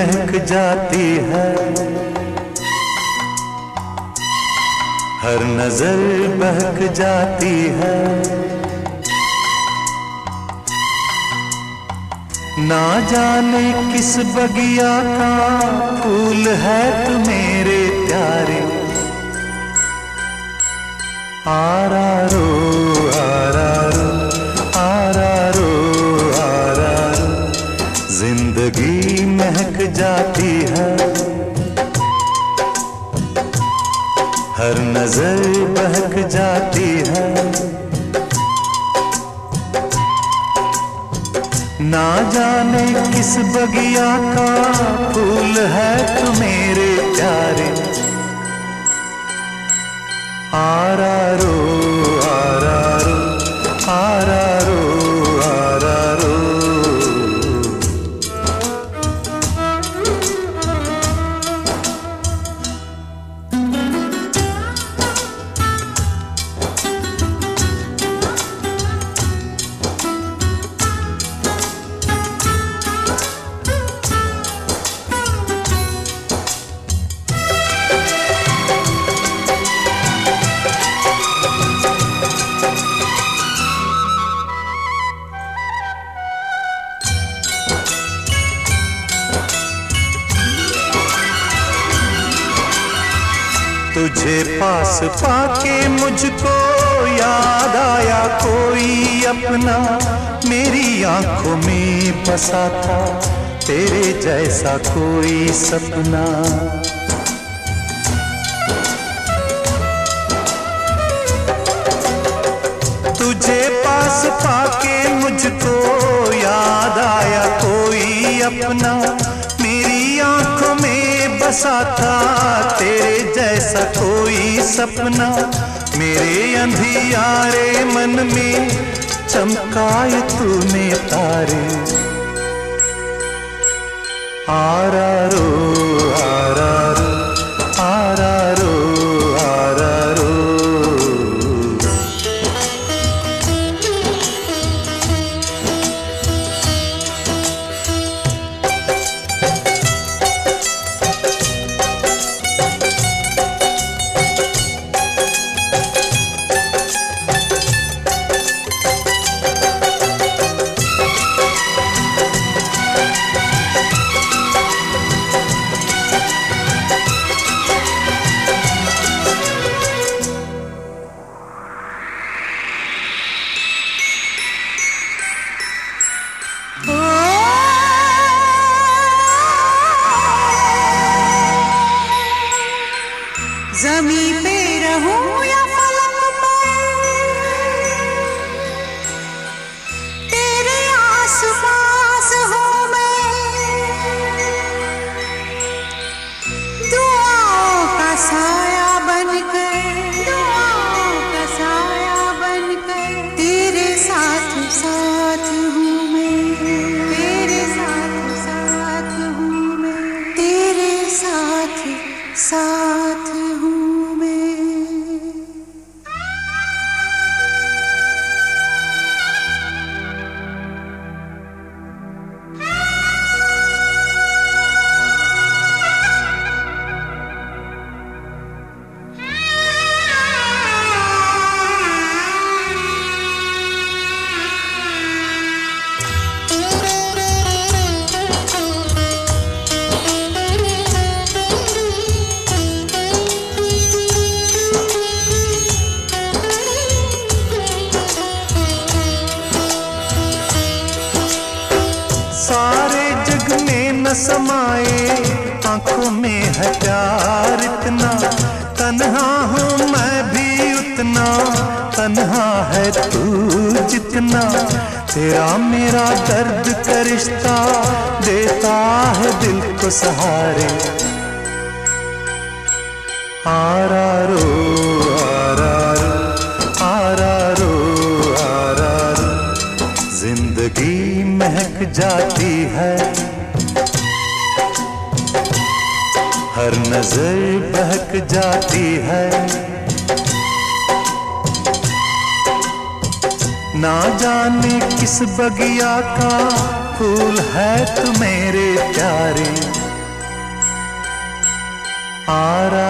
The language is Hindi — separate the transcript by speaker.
Speaker 1: महक जाती है, हर नजर बहक जाती है। ना जाने किस बगिया का फूल है तू मेरे प्यारे। आरारो आरारो आरारो आरारो, जिंदगी महक जाती है, हर नजर बहक जाती है। ना जाने किस बगिया का फूल है तू मेरे प्यारे। आरारो आरारो आरारो आरारो। तुझे पास पाके मुझको याद आया कोई अपना, मेरी आंखों में बसा था तेरे जैसा कोई सपना। तुझे पास पाके मुझको याद आया कोई अपना, मेरी आंखों में बसा था तेरे जैसा कोई सपना। मेरे अंधियारे मन में चमकाए तूने तारे। आरारो आरारो आरारो आरारो।
Speaker 2: ज़मीं पे रहूं या फलक पर, तेरे आसपास हूँ मैं। दुआओं का साया बनकर, दुआओं का साया बनकर, तेरे साथ साथ हूँ मैं। तेरे साथ साथ हूँ मैं, तेरे साथ साथ हूँ मैं।
Speaker 1: सारे जग में न समाए आंखों में है प्यार इतना, तन्हा हूँ मैं भी उतना, तन्हा है तू जितना। तेरा मेरा दर्द का रिश्ता देता है दिल को सहारे। आरारो आरारो आरारो आरारो, जिंदगी महक जाती है, हर नजर बहक जाती है। ना जाने किस बगिया का फूल है तू मेरे प्यारे। आ